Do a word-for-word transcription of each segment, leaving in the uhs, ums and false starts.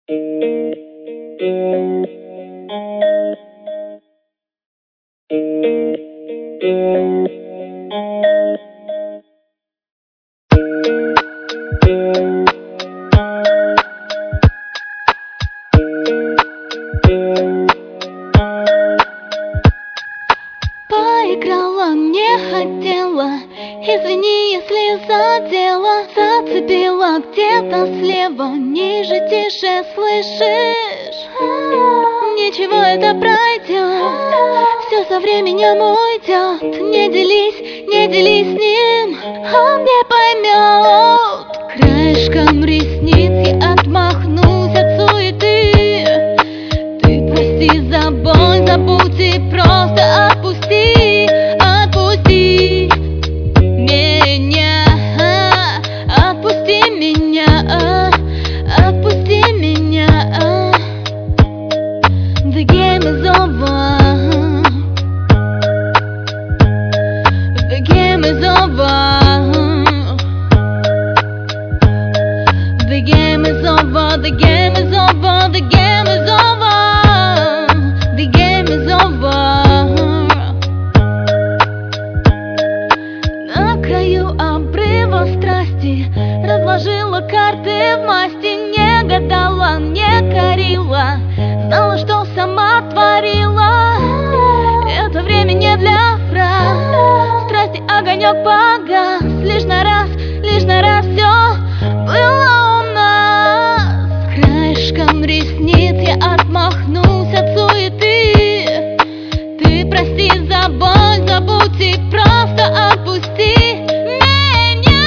Поиграла, не хотела, извини, если задела. Зацепила где-то слева, ниже, тише, слышишь? Ничего, это пройдет, все со временем уйдет. Не делись, не делись с ним, он не поймет. Краешком ресниц я отмахнусь от суеты. Ты прости за боль, забудь и просто отпусти, отпусти меня, отпусти меня, отпусти меня. The game is over. The game is over. The game is over. The game is over. The game is over. The game is over. На краю обрыва страсти разложила карты в масти. Не гадала, не корила, знала, что сама творила. Это время не для фраз, страсти огонек погас. Лишь на раз, лишь на раз все было у нас. Краешком ресниц я отмахнусь от суеты. Ты прости за боль, забудь и просто отпусти меня.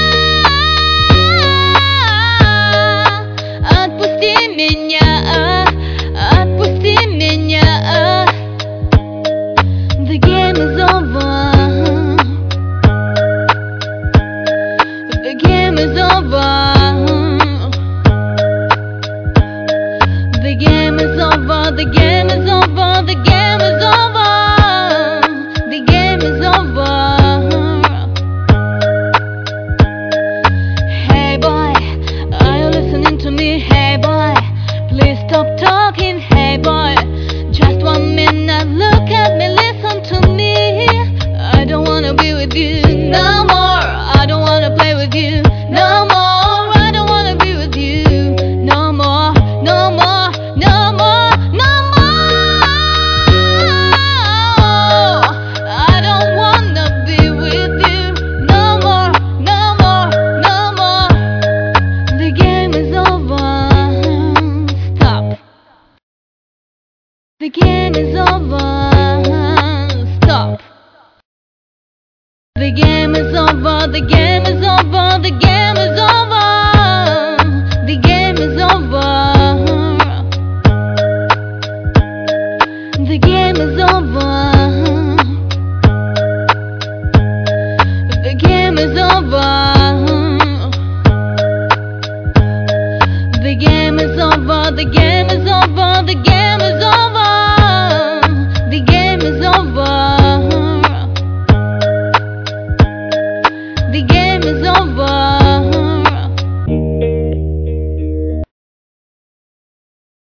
Отпусти меня, отпусти меня. The game is over. The game is over. The game is over. The game is over. The game is over. The game is over. Hey boy, are you listening to me? Hey boy, please stop talking. Hey boy, just one minute, look at me, listen to me. I don't wanna be with you no more. I don't wanna play with you no more. I don't wanna be with you no more, no more, no more, no more. I don't wanna be with you no more, no more, no more. The game is over. Stop. The game is over. Stop. The game is over. The game is over. The game is